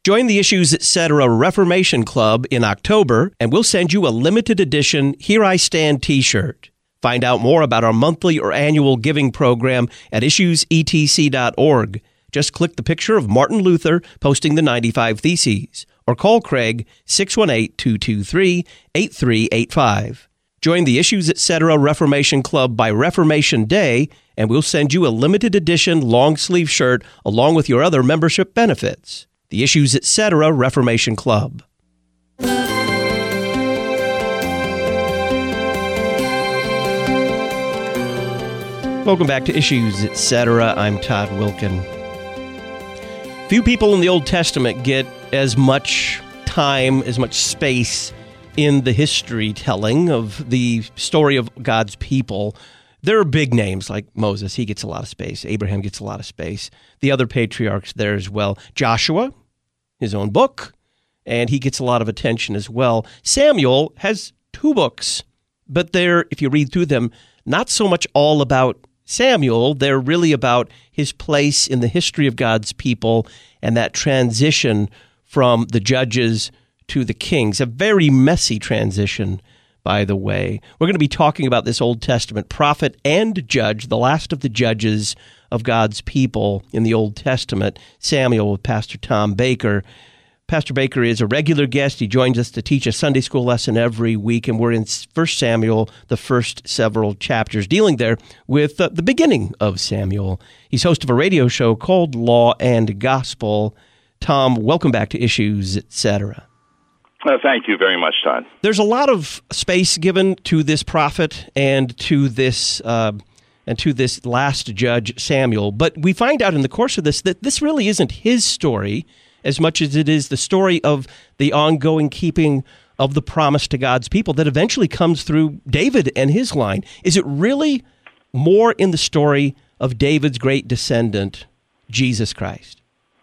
Join the Issues Etc. Reformation Club in October, and we'll send you a limited edition Here I Stand t-shirt. Find out more about our monthly or annual giving program at issuesetc.org. Just click the picture of Martin Luther posting the 95 Theses, or call Craig 618-223-8385. Join the Issues Etc. Reformation Club by Reformation Day, and we'll send you a limited edition long-sleeve shirt along with your other membership benefits. The Issues Etc. Reformation Club. Welcome back to Issues Etc. I'm Todd Wilkin. Few people in the Old Testament get as much time, as much space in the history telling of the story of God's people. There are big names like Moses. He gets a lot of space. Abraham gets a lot of space. The other patriarchs there as well. Joshua, his own book, and he gets a lot of attention as well. Samuel has 2 books, but they're, if you read through them, not so much all about Samuel. They're really about his place in the history of God's people and that transition from the judges to the kings. A very messy transition, by the way. We're going to be talking about this Old Testament prophet and judge, the last of the judges of God's people in the Old Testament, Samuel, with Pastor Tom Baker. Pastor Baker is a regular guest. He joins us to teach a Sunday school lesson every week, and we're in 1 Samuel, the first several chapters, dealing there with the beginning of Samuel. He's host of a radio show called Law and Gospel. Tom, welcome back to Issues Etc. Thank you very much, Todd. There's a lot of space given to this prophet and to this last judge, Samuel, but we find out in the course of this that this really isn't his story as much as it is the story of the ongoing keeping of the promise to God's people that eventually comes through David and his line. Is it really more in the story of David's great descendant, Jesus Christ?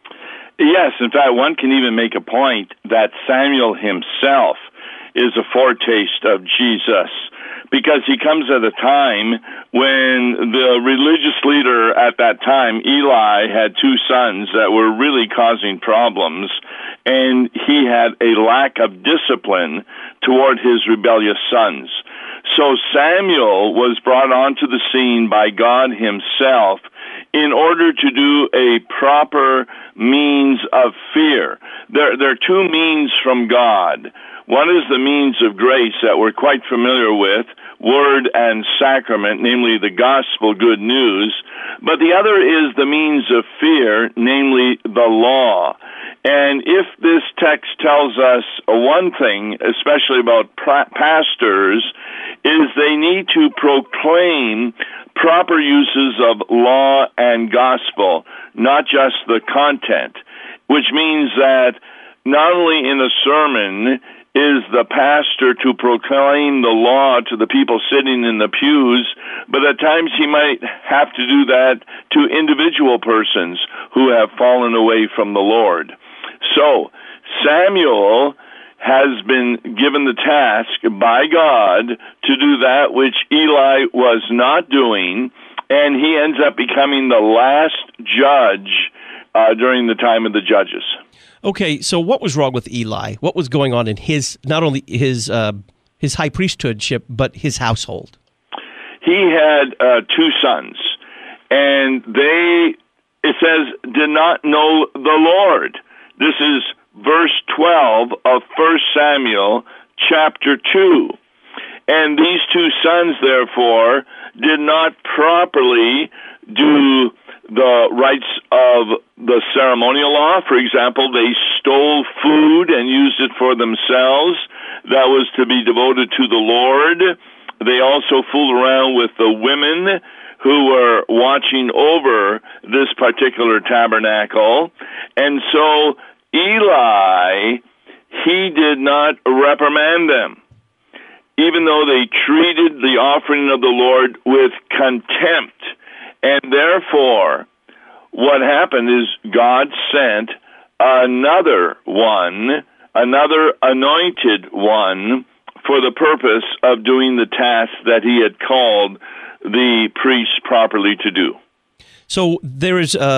Yes. In fact, one can even make a point that Samuel himself is a foretaste of Jesus, because he comes at a time when the religious leader at that time, Eli, had 2 sons that were really causing problems, and he had a lack of discipline toward his rebellious sons. So Samuel was brought onto the scene by God himself in order to do a proper means of fear. There are 2 means from God. One is the means of grace that we're quite familiar with, word and sacrament, namely the gospel, good news. But the other is the means of fear, namely the law. And if this text tells us one thing, especially about pastors, is they need to proclaim proper uses of law and gospel, not just the content, which means that not only in a sermon is the pastor to proclaim the law to the people sitting in the pews, but at times he might have to do that to individual persons who have fallen away from the Lord. So Samuel has been given the task by God to do that which Eli was not doing, and he ends up becoming the last judge during the time of the judges. Okay, so what was wrong with Eli? What was going on in his, not only his high priesthoodship, but his household? He had 2 sons, and they, it says, did not know the Lord. This is verse 12 of 1 Samuel chapter 2. And these 2 sons, therefore, did not properly do the rites of the ceremonial law. For example, they stole food and used it for themselves. That was to be devoted to the Lord. They also fooled around with the women who were watching over this particular tabernacle. And so Eli, he did not reprimand them, even though they treated the offering of the Lord with contempt. And therefore, what happened is God sent another one, another anointed one, for the purpose of doing the task that he had called the priests properly to do. So there is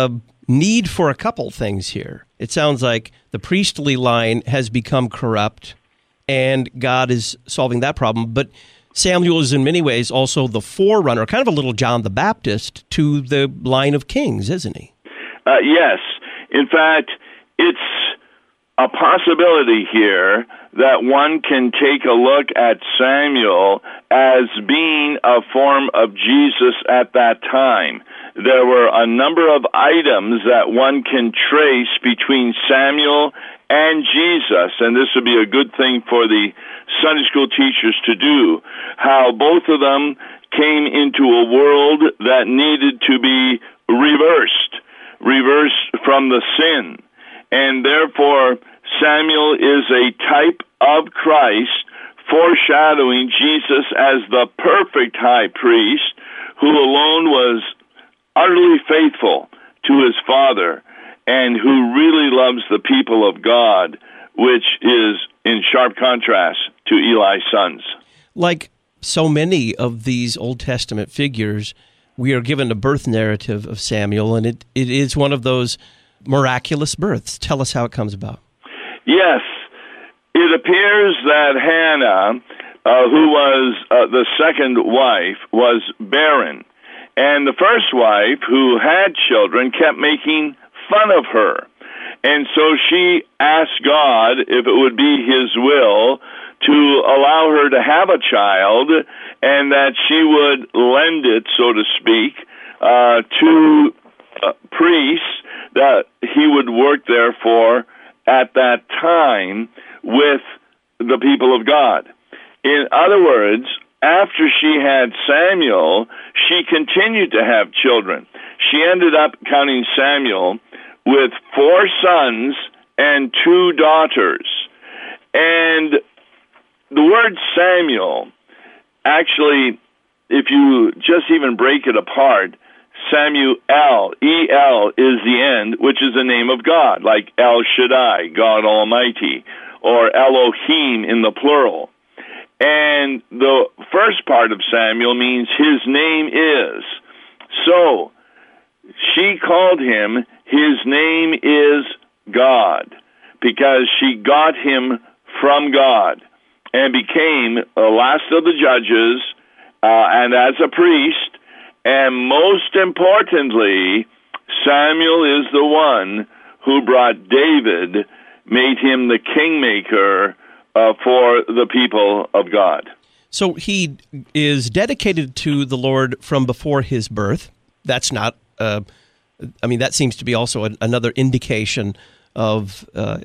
need for a couple things here. It sounds like the priestly line has become corrupt, and God is solving that problem. But Samuel is in many ways also the forerunner, kind of a little John the Baptist to the line of kings, isn't he? Yes. In fact, it's a possibility here that one can take a look at Samuel as being a form of Jesus at that time. There were a number of items that one can trace between Samuel and Jesus, and this would be a good thing for the Sunday school teachers to do, how both of them came into a world that needed to be reversed from the sin. And therefore, Samuel is a type of Christ, foreshadowing Jesus as the perfect high priest who alone was utterly faithful to his Father and who really loves the people of God, which is in sharp contrast to Eli's sons. Like so many of these Old Testament figures, we are given a birth narrative of Samuel, and it is one of those miraculous births. Tell us how it comes about. Yes. It appears that Hannah, who was the second wife, was barren. And the first wife, who had children, kept making fun of her. And so she asked God if it would be his will to allow her to have a child, and that she would lend it, so to speak, to priests that he would work there for at that time with the people of God. In other words, after she had Samuel, she continued to have children. She ended up, counting Samuel, with 4 sons and 2 daughters. And the word Samuel, actually, if you just even break it apart, Samuel, E-L is the end, which is the name of God, like El Shaddai, God Almighty, or Elohim in the plural. And the first part of Samuel means his name is. So she called him, his name is God, because she got him from God and became the last of the judges, and as a priest. And most importantly, Samuel is the one who brought David, made him the kingmaker for the people of God. So he is dedicated to the Lord from before his birth. That's not, that seems to be also another indication of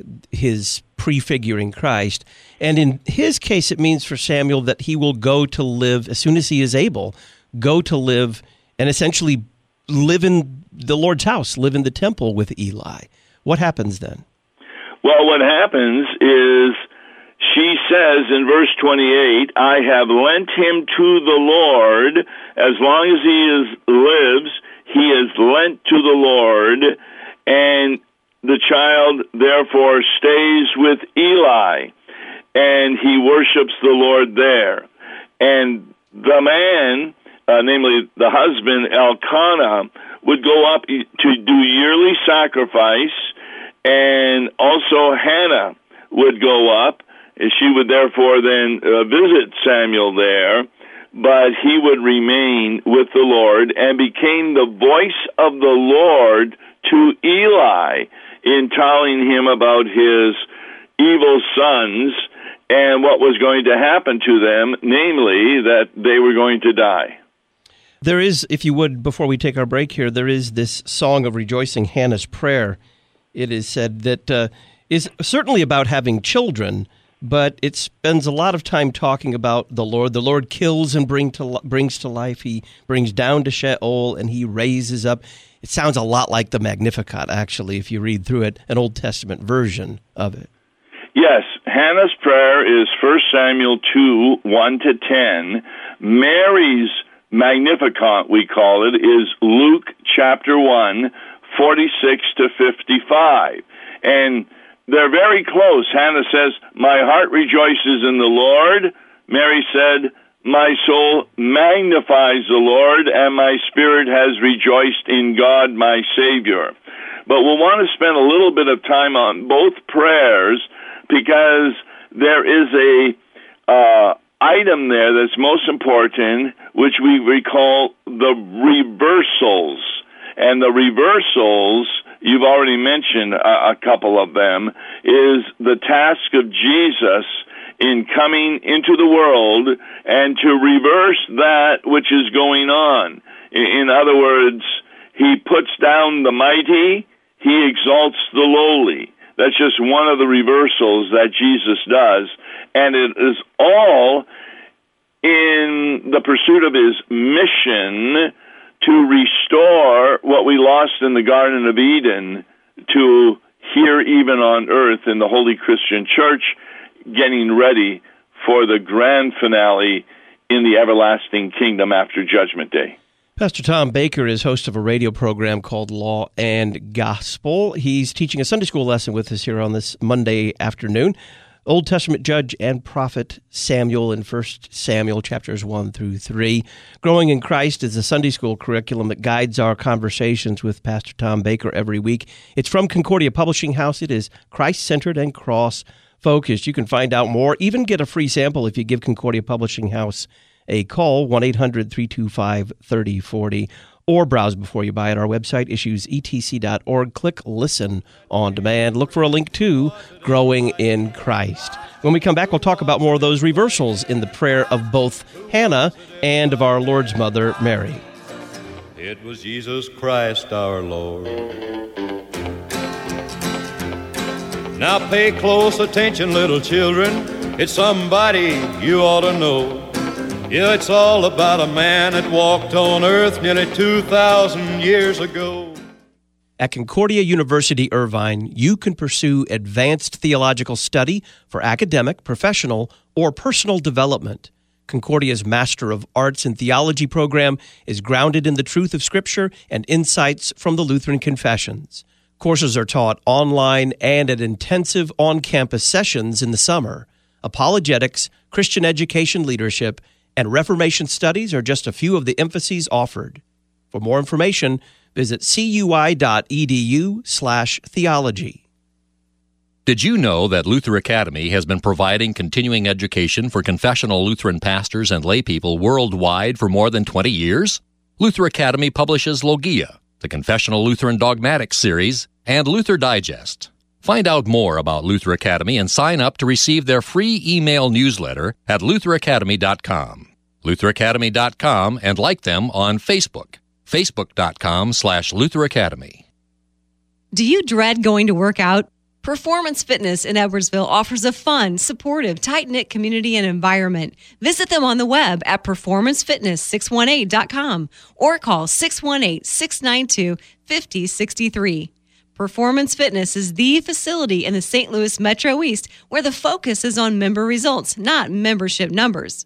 his prefiguring Christ. And in his case, it means for Samuel that he will go to live, as soon as he is able, go to live and essentially live in the Lord's house, live in the temple with Eli. What happens then? Well, what happens is she says in verse 28, I have lent him to the Lord. As long as he lives, he is lent to the Lord, and the child therefore stays with Eli, and he worships the Lord there. And the man, namely the husband, Elkanah, would go up to do yearly sacrifice, and also Hannah would go up, and she would therefore then visit Samuel there, but he would remain with the Lord and became the voice of the Lord to Eli in telling him about his evil sons and what was going to happen to them, namely that they were going to die. There is, if you would, before we take our break here, there is this song of rejoicing, Hannah's prayer. It is said that is certainly about having children, but it spends a lot of time talking about the Lord. The Lord kills and brings to life. He brings down to Sheol, and he raises up. It sounds a lot like the Magnificat, actually, if you read through it, an Old Testament version of it. Yes, Hannah's prayer is 1 Samuel 2, 1-10. Mary's Magnificat, we call it, is Luke chapter 1, 46-55. And they're very close. Hannah says, my heart rejoices in the Lord. Mary said, my soul magnifies the Lord, and my spirit has rejoiced in God my Savior. But we'll want to spend a little bit of time on both prayers because there is a item there that's most important, which we call the reversals. And the reversals, you've already mentioned a couple of them, is the task of Jesus in coming into the world and to reverse that which is going on. In other words, he puts down the mighty, he exalts the lowly. That's just one of the reversals that Jesus does. And it is all in the pursuit of his mission to restore what we lost in the Garden of Eden to here even on earth in the Holy Christian Church, getting ready for the grand finale in the everlasting kingdom after Judgment Day. Pastor Tom Baker is host of a radio program called Law and Gospel. He's teaching a Sunday school lesson with us here on this Monday afternoon. Old Testament judge and prophet Samuel in 1 Samuel chapters 1 through 3. Growing in Christ is a Sunday school curriculum that guides our conversations with Pastor Tom Baker every week. It's from Concordia Publishing House. It is Christ-centered and cross-focused. You can find out more, even get a free sample if you give Concordia Publishing House a call, 1-800-325-3040, or browse before you buy at our website, issuesetc.org. Click Listen on Demand. Look for a link to Growing in Christ. When we come back, we'll talk about more of those reversals in the prayer of both Hannah and of our Lord's Mother, Mary. It was Jesus Christ our Lord. Now pay close attention, little children. It's somebody you ought to know. Yeah, it's all about a man that walked on earth nearly 2,000 years ago. At Concordia University Irvine, you can pursue advanced theological study for academic, professional, or personal development. Concordia's Master of Arts in Theology program is grounded in the truth of Scripture and insights from the Lutheran Confessions. Courses are taught online and at intensive on-campus sessions in the summer. Apologetics, Christian education leadership, and Reformation studies are just a few of the emphases offered. For more information, visit cui.edu/theology. Did you know that Luther Academy has been providing continuing education for confessional Lutheran pastors and laypeople worldwide for more than 20 years? Luther Academy publishes Logia, the Confessional Lutheran Dogmatics series, and Luther Digest. Find out more about Luther Academy and sign up to receive their free email newsletter at lutheracademy.com. lutheracademy.com, and like them on Facebook, facebook.com/Luther Academy. Do you dread going to work out? Performance Fitness in Edwardsville offers a fun, supportive, tight-knit community and environment. Visit them on the web at performancefitness618.com or call 618-692-5063. Performance Fitness is the facility in the St. Louis Metro East where the focus is on member results, not membership numbers.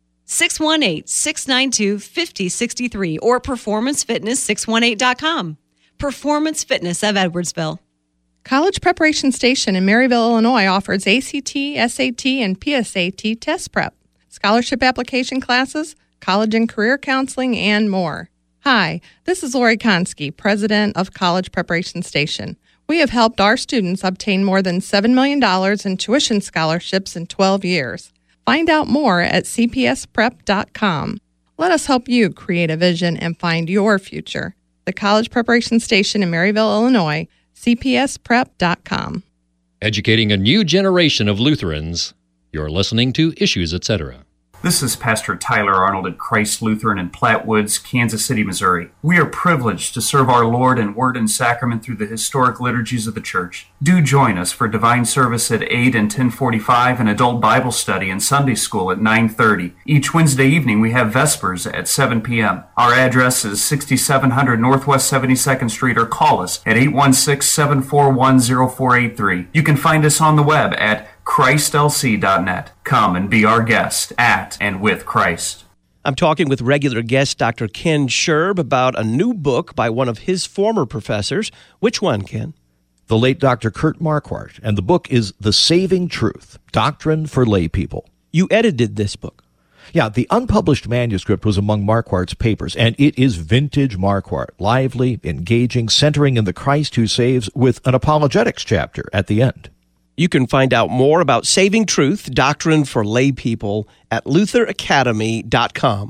618-692-5063 or performancefitness618.com. Performance Fitness of Edwardsville. College Preparation Station in Maryville, Illinois offers ACT, SAT, and PSAT test prep, scholarship application classes, college and career counseling, and more. Hi, this is Lori Konski, president of College Preparation Station. We have helped our students obtain more than $7 million in tuition scholarships in 12 years. Find out more at cpsprep.com. Let us help you create a vision and find your future. The College Preparation Station in Maryville, Illinois, cpsprep.com. Educating a new generation of Lutherans. You're listening to Issues, Etc. This is Pastor Tyler Arnold at Christ Lutheran in Platte Woods, Kansas City, Missouri. We are privileged to serve our Lord in word and sacrament through the historic liturgies of the church. Do join us for divine service at 8 and 10:45 and adult Bible study and Sunday school at 9:30. Each Wednesday evening we have Vespers at 7 p.m. Our address is 6700 Northwest 72nd Street, or call us at 816-741-0483. You can find us on the web at ChristLC.net. Come and be our guest at and with Christ. I'm talking with regular guest Dr. Ken Scherb about a new book by one of his former professors. Which one, Ken? The late Dr. Kurt Marquardt, and the book is The Saving Truth, Doctrine for Lay People. You edited this book. Yeah, the unpublished manuscript was among Marquardt's papers, and it is vintage Marquardt, lively, engaging, centering in the Christ who saves, with an apologetics chapter at the end. You can find out more about Saving Truth, Doctrine for Lay People at lutheracademy.com.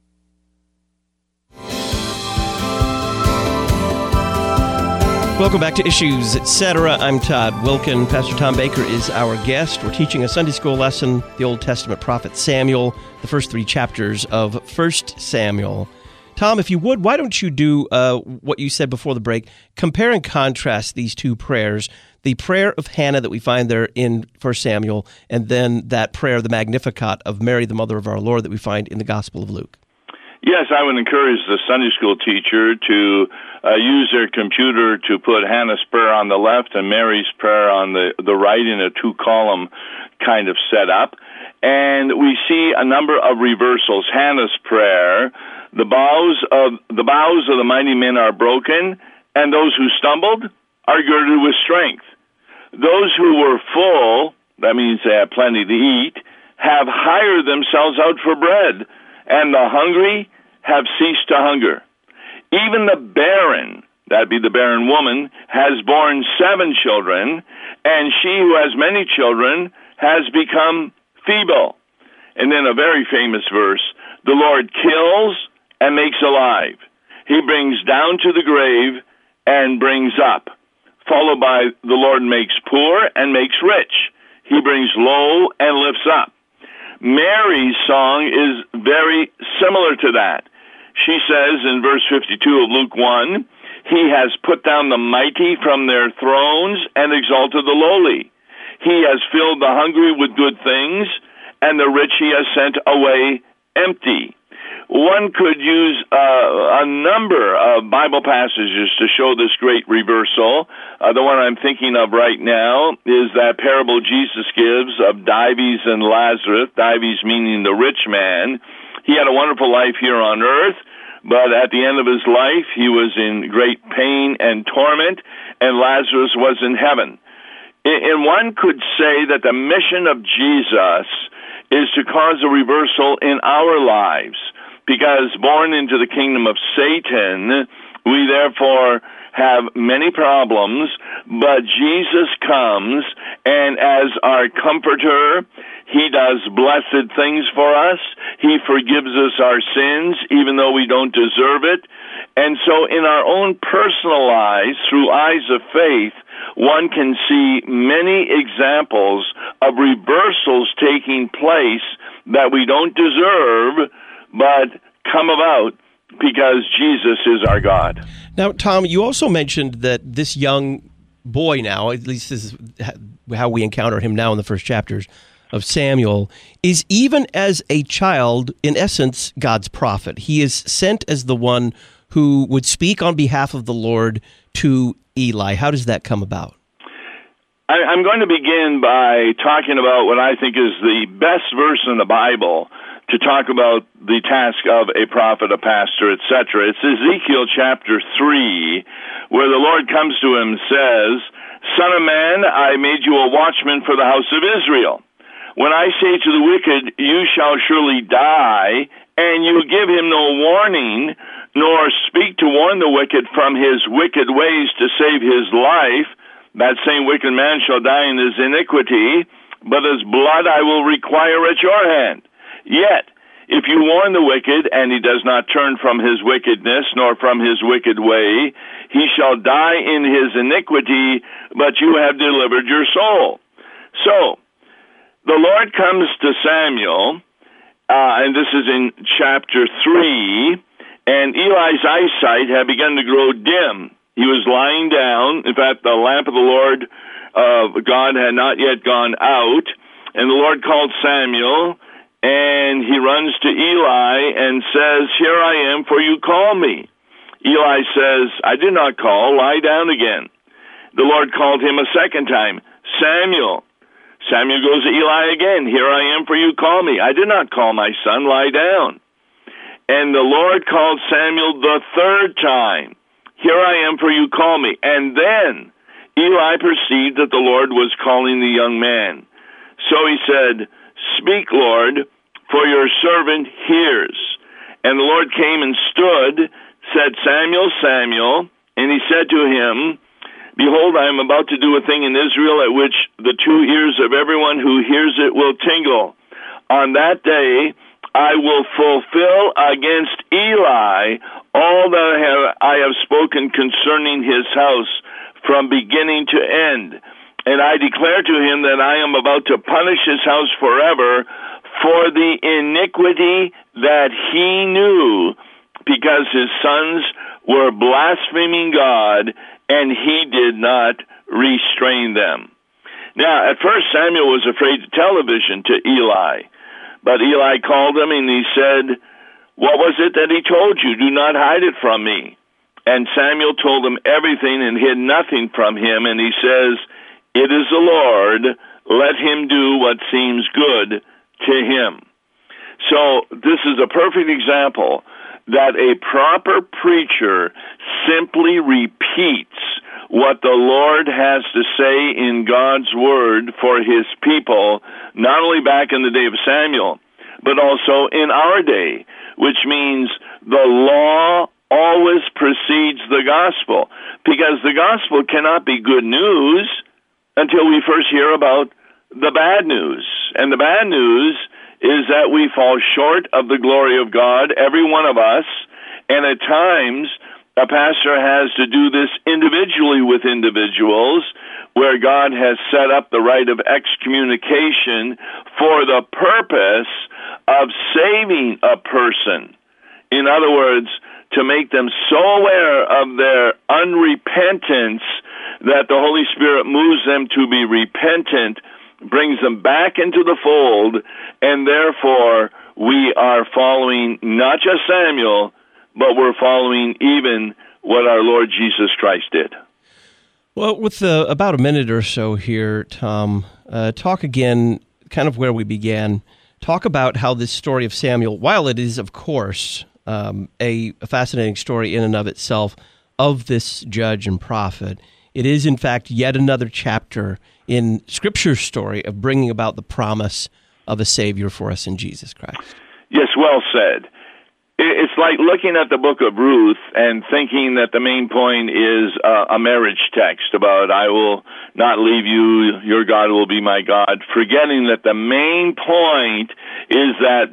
Welcome back to Issues, Etc. I'm Todd Wilkin. Pastor Tom Baker is our guest. We're teaching a Sunday school lesson, the Old Testament prophet Samuel, the first 3 chapters of 1 Samuel. Tom, if you would, why don't you do what you said before the break? Compare and contrast these 2 prayers, the prayer of Hannah that we find there in 1 Samuel, and then that prayer, the Magnificat, of Mary, the mother of our Lord, that we find in the Gospel of Luke. Yes, I would encourage the Sunday school teacher to use their computer to put Hannah's prayer on the left and Mary's prayer on the right in a 2-column kind of setup. And we see a number of reversals. Hannah's prayer, the bows of the mighty men are broken, and those who stumbled are girded with strength. Those who were full, that means they have plenty to eat, have hired themselves out for bread, and the hungry have ceased to hunger. Even the barren, that be the barren woman, has borne 7 children, and she who has many children has become feeble. And then a very famous verse, the Lord kills and makes alive. He brings down to the grave and brings up, followed by the Lord makes poor and makes rich. He brings low and lifts up. Mary's song is very similar to that. She says in verse 52 of Luke 1, He has put down the mighty from their thrones and exalted the lowly. He has filled the hungry with good things, and the rich he has sent away empty. One could use a number of Bible passages to show this great reversal. The one I'm thinking of right now is that parable Jesus gives of Dives and Lazarus, Dives meaning the rich man. He had a wonderful life here on earth, but at the end of his life, he was in great pain and torment, and Lazarus was in heaven. And one could say that the mission of Jesus is to cause a reversal in our lives, because born into the kingdom of Satan, we therefore have many problems, but Jesus comes, and as our comforter, He does blessed things for us. He forgives us our sins, even though we don't deserve it. And so in our own personal lives, through eyes of faith, one can see many examples of reversals taking place that we don't deserve, but come about because Jesus is our God. Now, Tom, you also mentioned that this young boy now, at least this is how we encounter him now in the first chapters of Samuel, is even as a child, in essence, God's prophet. He is sent as the one who would speak on behalf of the Lord to Eli. How does that come about? I'm going to begin by talking about what I think is the best verse in the Bible to talk about the task of a prophet, a pastor, etc. It's Ezekiel chapter 3, where the Lord comes to him and says, Son of man, I made you a watchman for the house of Israel. When I say to the wicked, you shall surely die, and you give him no warning, nor speak to warn the wicked from his wicked ways to save his life, that same wicked man shall die in his iniquity, but his blood I will require at your hand. Yet, if you warn the wicked, and he does not turn from his wickedness, nor from his wicked way, he shall die in his iniquity, but you have delivered your soul. So, the Lord comes to Samuel, and this is in chapter 3, and Eli's eyesight had begun to grow dim. He was lying down. In fact, the lamp of the Lord God had not yet gone out, and the Lord called Samuel, and he runs to Eli and says, Here I am, for you call me. Eli says, I did not call, lie down again. The Lord called him a second time, Samuel. Samuel goes to Eli again, Here I am, for you call me. I did not call, my son, lie down. And the Lord called Samuel the third time, Here I am, for you call me. And then Eli perceived that the Lord was calling the young man. So he said, Speak, Lord, for your servant hears. And the Lord came and stood, said, Samuel, Samuel, and he said to him, Behold, I am about to do a thing in Israel at which the two ears of everyone who hears it will tingle. On that day I will fulfill against Eli all that I have spoken concerning his house from beginning to end. And I declare to him that I am about to punish his house forever for the iniquity that he knew, because his sons were blaspheming God, and he did not restrain them. Now, at first Samuel was afraid to tell a vision to Eli, but Eli called him and he said, What was it that he told you? Do not hide it from me. And Samuel told him everything and hid nothing from him, and he says, It is the Lord, let him do what seems good to him. So this is a perfect example that a proper preacher simply repeats what the Lord has to say in God's word for his people, not only back in the day of Samuel, but also in our day, which means the law always precedes the gospel, because the gospel cannot be good news until we first hear about the bad news. And the bad news is that we fall short of the glory of God, every one of us, and at times a pastor has to do this individually with individuals, where God has set up the right of excommunication for the purpose of saving a person. In other words, to make them so aware of their unrepentance that the Holy Spirit moves them to be repentant, brings them back into the fold, and therefore we are following not just Samuel, but we're following even what our Lord Jesus Christ did. Well, with about a minute or so here, Tom, talk again kind of where we began. Talk about how this story of Samuel, while it is, of course, a fascinating story in and of itself of this judge and prophet, it is, in fact, yet another chapter in Scripture's story of bringing about the promise of a Savior for us in Jesus Christ. Yes, well said. It's like looking at the book of Ruth and thinking that the main point is a marriage text about, I will not leave you, your God will be my God, forgetting that the main point is that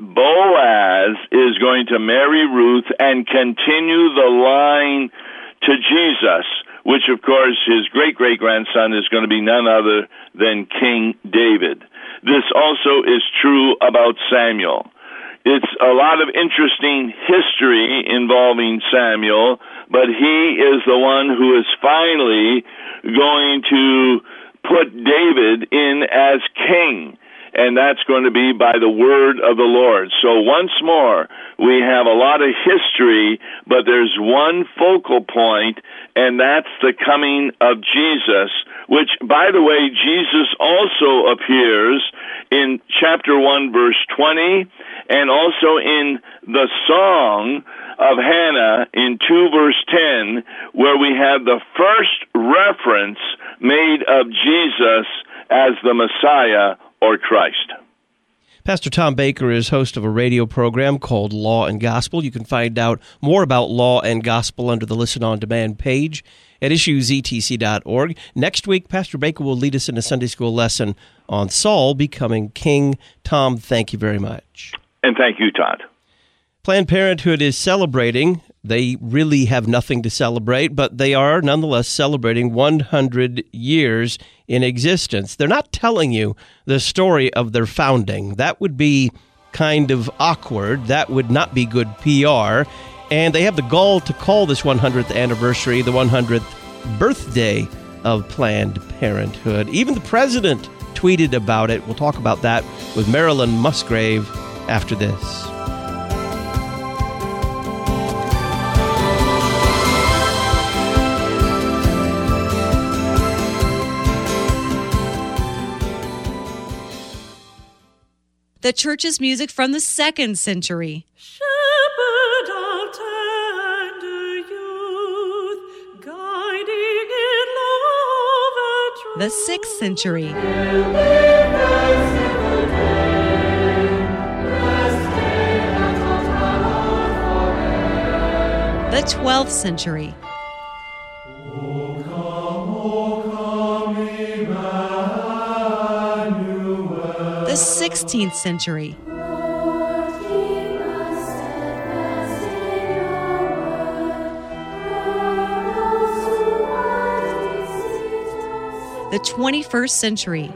Boaz is going to marry Ruth and continue the line to Jesus, which, of course, his great-great-grandson is going to be none other than King David. This also is true about Samuel. It's a lot of interesting history involving Samuel, but he is the one who is finally going to put David in as king, and that's going to be by the word of the Lord. So once more, we have a lot of history, but there's one focal point, and that's the coming of Jesus, which, by the way, Jesus also appears in chapter 1, verse 20, and also in the Song of Hannah in 2, verse 10, where we have the first reference made of Jesus as the Messiah or Christ. Pastor Tom Baker is host of a radio program called Law and Gospel. You can find out more about Law and Gospel under the Listen on Demand page at issuesetc.org. Next week, Pastor Baker will lead us in a Sunday school lesson on Saul becoming king. Tom, thank you very much. And thank you, Todd. Planned Parenthood is celebrating. They really have nothing to celebrate, but they are nonetheless celebrating 100 years in existence. They're not telling you the story of their founding. That would be kind of awkward. That would not be good PR. And they have the gall to call this 100th anniversary the 100th birthday of Planned Parenthood. Even the president tweeted about it. We'll talk about that with Marilyn Musgrave after this. The church's music from the 2nd century. Shepherd of tender youth, guiding in love and truth. The 6th century. Will be the 12th century. The 16th century. The 21st century.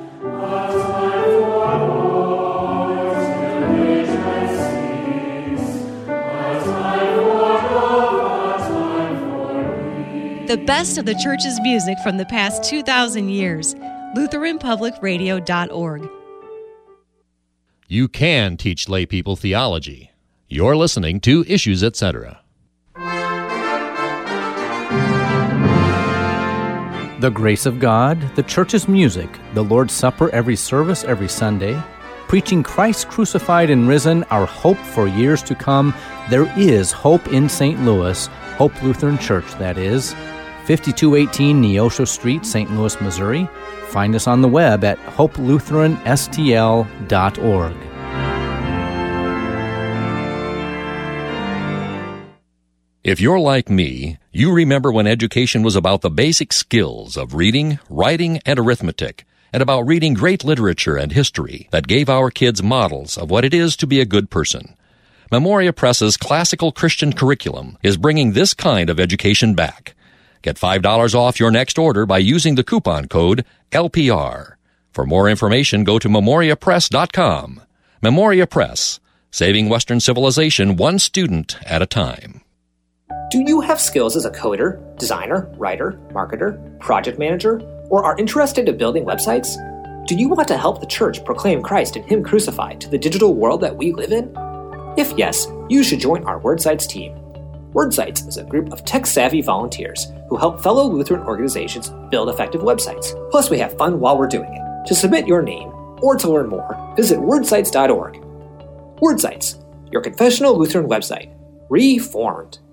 The best of the church's music from the past 2,000 years. LutheranPublicRadio.org. You can teach lay people theology. You're listening to Issues, Etc. The grace of God, the church's music, the Lord's Supper every service every Sunday, preaching Christ crucified and risen, our hope for years to come. There is hope in St. Louis, Hope Lutheran Church, that is. 5218 Neosho Street, St. Louis, Missouri. Find us on the web at hopelutheranstl.org. If you're like me, you remember when education was about the basic skills of reading, writing, and arithmetic, and about reading great literature and history that gave our kids models of what it is to be a good person. Memoria Press's classical Christian curriculum is bringing this kind of education back. Get $5 off your next order by using the coupon code LPR. For more information, go to memoriapress.com. Memoria Press, saving Western civilization one student at a time. Do you have skills as a coder, designer, writer, marketer, project manager, or are interested in building websites? Do you want to help the church proclaim Christ and Him crucified to the digital world that we live in? If yes, you should join our WordSites team. WordSites is a group of tech-savvy volunteers who help fellow Lutheran organizations build effective websites. Plus, we have fun while we're doing it. To submit your name or to learn more, visit wordsites.org. WordSites, your confessional Lutheran website, reformed.